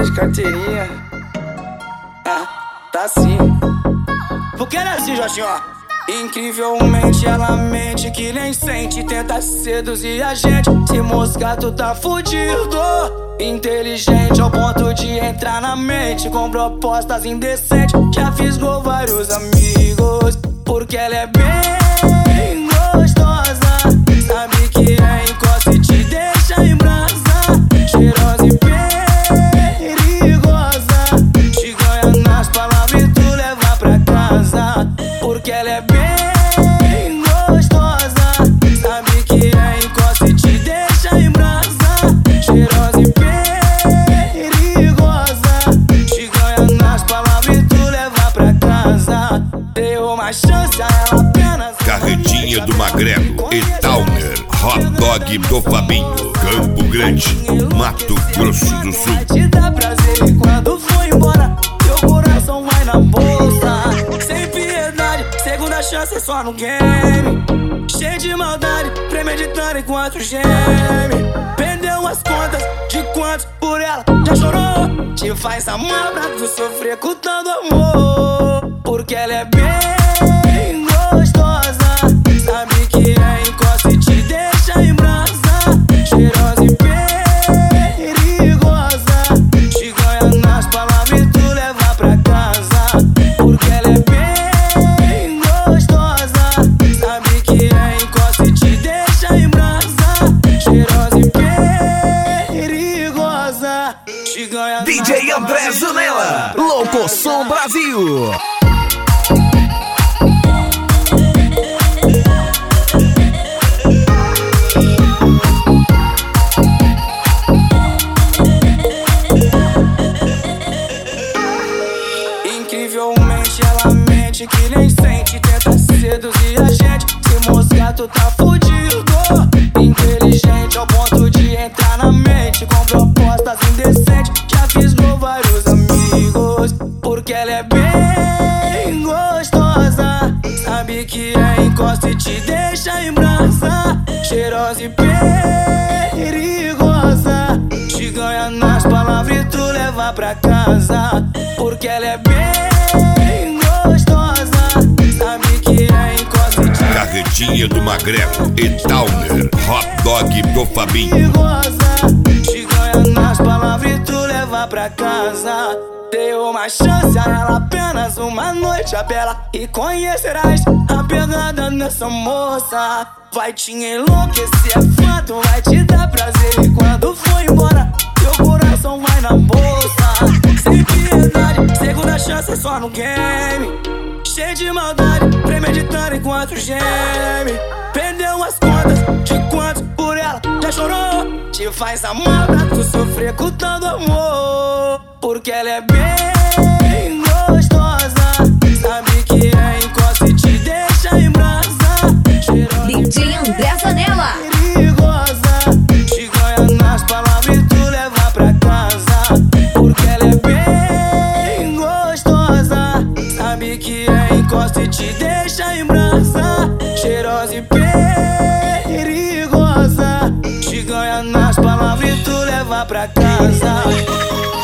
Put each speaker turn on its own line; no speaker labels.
Vida de carteirinha. Tá sim. Porque ela é assim, Jorginho, ó. Incrivelmente ela mente que nem sente, tenta seduzir a gente. Se moscar tu tá fudido. Inteligente ao ponto de entrar na mente com propostas indecentes. Já fisgou vários amigos, porque ela é bem gostosa. Sabe que é encosta e te deixa em brasa. Cheirosa e perigosa, te ganha nas palavras e tu leva pra casa. Porque ela é bem gostosa. Sabe que é encosta e te deixa em brasa. Cheirosa e perigosa, te ganha nas palavras e tu leva pra casa. Deu uma chance a ela apenas.
Carretinha do Magrelo e Towner, Hot Dog do Fabinho, Campo Grande, Mato Grosso do Sul.
Vai te dar prazer e quando for embora, teu coração vai na bolsa. Sem piedade, segunda chance só no game. Cheio de maldade, premeditando enquanto geme. Perdeu as contas de quantos por ela já chorou. Te faz amar pra tu sofrer com tanto amor. Porque ela é bem gostosa. Sabe que é encosta e te deixa em brasa. Cheirosa e perigosa, te ganha nas palavras e tu leva pra casa. Porque ela é bem gostosa. Sabe que é encosta e te deixa em brasa. Cheirosa e perigosa, te ganha.
DJ André Zanella, Louco Som Brasil.
Incrivelmente ela mente que nem sente, tenta seduzir a gente. Se moscar tu tá fudido. Inteligente ao ponto de entrar na mente com propostas indecentes. Já fisgou vários amigos, porque ela é bem gostosa. Sabe que é encosta e te deixa em brasa. Cheirosa e perigosa, te ganha nas palavras e tu leva pra casa. Porque ela é bem gostosa. Sabe que é encosta e te
Carretinha do Magrelo e Towner, Hot Dog do Fabinho.
perigosa, te ganha nas palavras e tu leva pra casa. Deu uma chance a ela apenas uma noite a bela, e conhecerás a pegada dessa moça. Vai te enlouquecer, é fato, vai te dar prazer. E quando for embora, teu coração vai na bolsa. Sem piedade, segunda chance só no game. Cheio de maldade, premeditando enquanto geme. Perdeu as contas de quantos por ela já chorou. Te faz amar pra tu sofrer com tanto amor. Porque ela é bem gostosa. Sabe que é encosta e te deixa em brasa.
DJ André Zanella,
Perigosa, te ganha nas palavras e tu leva pra casa. Porque ela é bem gostosa. Sabe que é encosta e te deixa em brasa. Cheirosa e perigosa, te ganha nas palavras e tu leva pra casa.